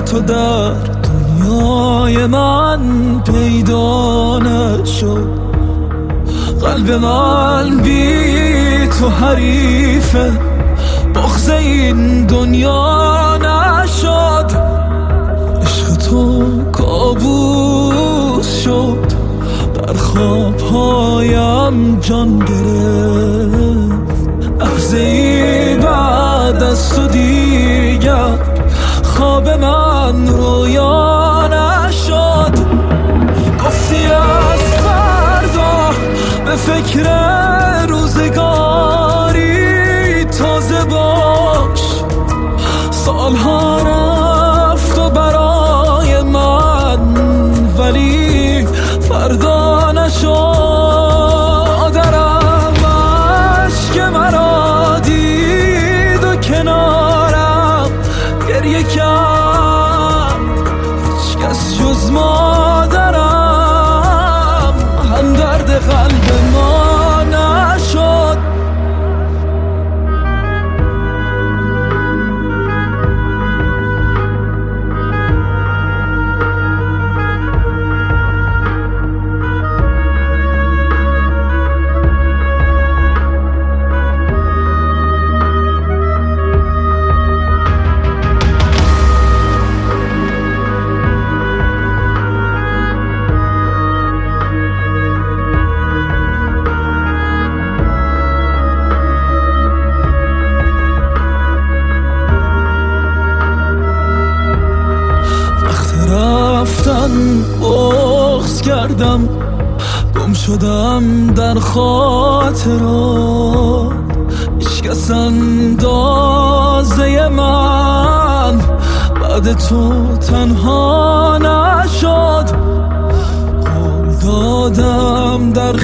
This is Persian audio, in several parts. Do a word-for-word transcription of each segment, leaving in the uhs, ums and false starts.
تو در دنیای من پیدا نشد. قلب من بی تو حریفه، بغض این دنیا نشد. عشق تو کابوس شد، در خوابهایم جان گرفت. لحظه ای بعد از تو دیگر خواب من رویا نشد. گفتی از فردا به فکر روزگاری تازه باش. سالها رفت و برای من، ولی فردا نشد. درم عشق مرا دید و کنارم گریه کرد. هیچ کس جز مادرم هم درد قلب ما نشد. رفتن بغض کردم، گم شدم در خاطرات. هیچکس اندازه من بعد تو تنها نشد. قول دادم در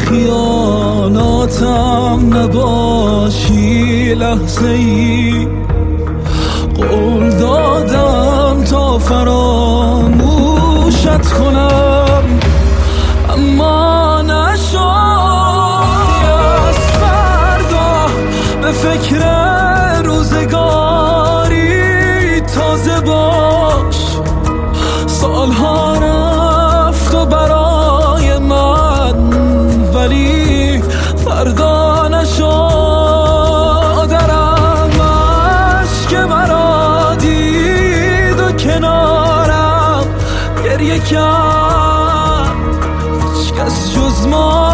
خیالاتم نباشی لحظه ای، قول دادم تا فراموشت کنم اما نشد. از فردا به فکر روزگاری تازه باش. سالها رفت و برای من، ولی فردا نشد. درم عشق مرا دید و کنارم گریه کرد. هیچ کس جز ما